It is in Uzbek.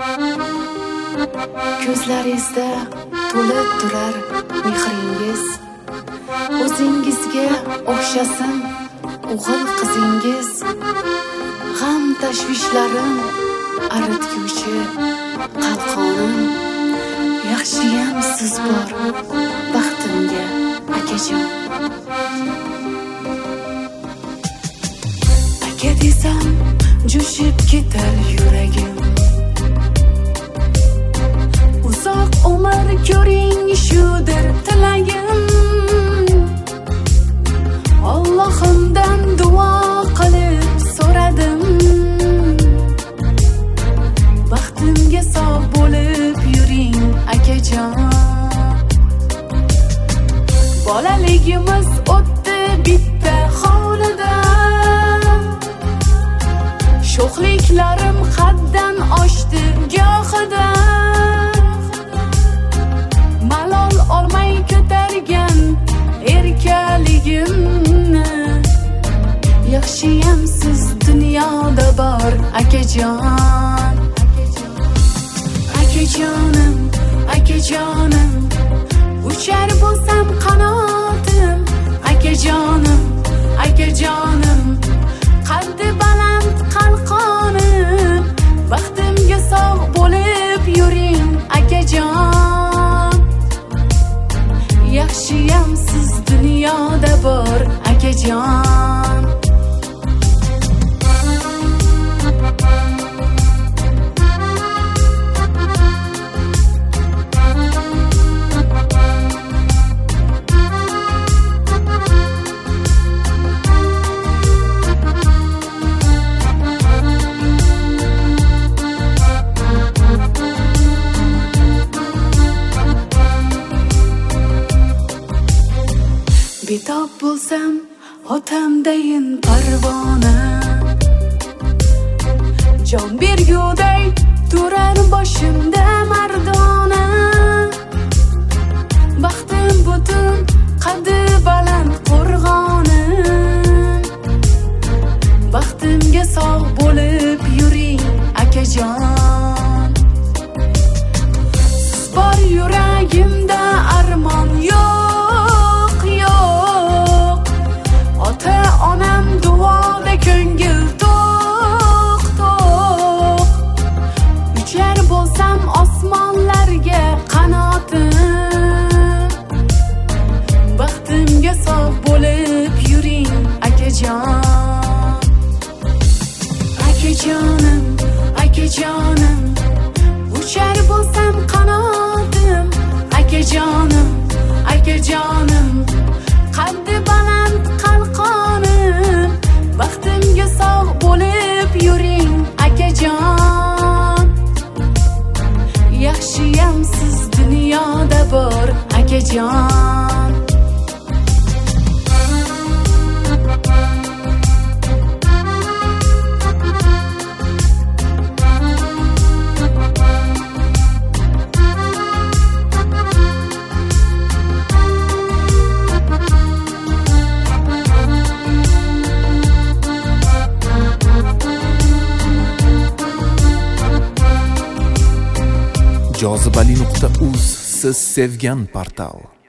Ko'zlaringizda to'lib turar mehringiz, o'zingizga o'xshasin o'g'il qizingiz. G'am tashvishlarim aritguvchi qalqonim, yaxshiyam siz bor baxtimga akajon. Aka desam jo'shib ketar yuragim, uzoq umr ko'ring shudir tilagim. Allohimdan duo qilib so'radim, baxtimga sog' bo'lib yuring akajon. Bolaligimiz o'tdi bitta hovlida, sho'xliklarim haddan oshdi gohida. Malol olmay ko'targan erkaligimni, yaxshiyam siz dunyoda bor akajon. Akajonim, akajonim, uchar bo'lsam qanotim. Akajonim, akajonim, qaddi baland qalqonim, baxtimga sog' bo'lib yuring akajon. Yaxshiyam siz dunyoda bor akajon. Betob bo'lsam otamdayin parvona, jon berguday turar boshimda mardona. Baxtim butun qaddi baland qo'rg'onim, baxtimga sog' bo'lib yuring akajon. Siz bor yuragimda armon yo'q, yo'q. Ota-onam duoda ko'ngil to'q, to'q. Uchar bo'lsam osmonlarga qanotim, baxtimga sog' bo'lib yuring akajon. Akajonim, akajonim, uchar bo'lsam qanotim. Akajonim, akajonim, qaddi baland qalqonim, baxtimga sog' bo'lib yuring akajon. Yaxshiyam siz dunyoda bor akajon. Jozibali.uz, siz sevgan portal.